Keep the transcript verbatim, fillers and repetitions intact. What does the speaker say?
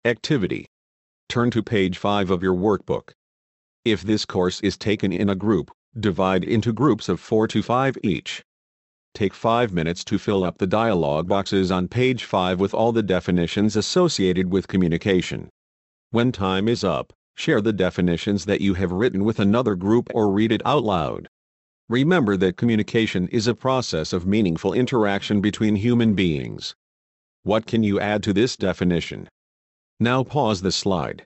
Activity. Turn to page five of your workbook. If this course is taken in a group, divide into groups of four to five each. Take five minutes to fill up the dialog boxes on page five with all the definitions associated with communication. When time is up, share the definitions that you have written with another group or read it out loud. Remember that communication is a process of meaningful interaction between human beings. What can you add to this definition? Now pause the slide.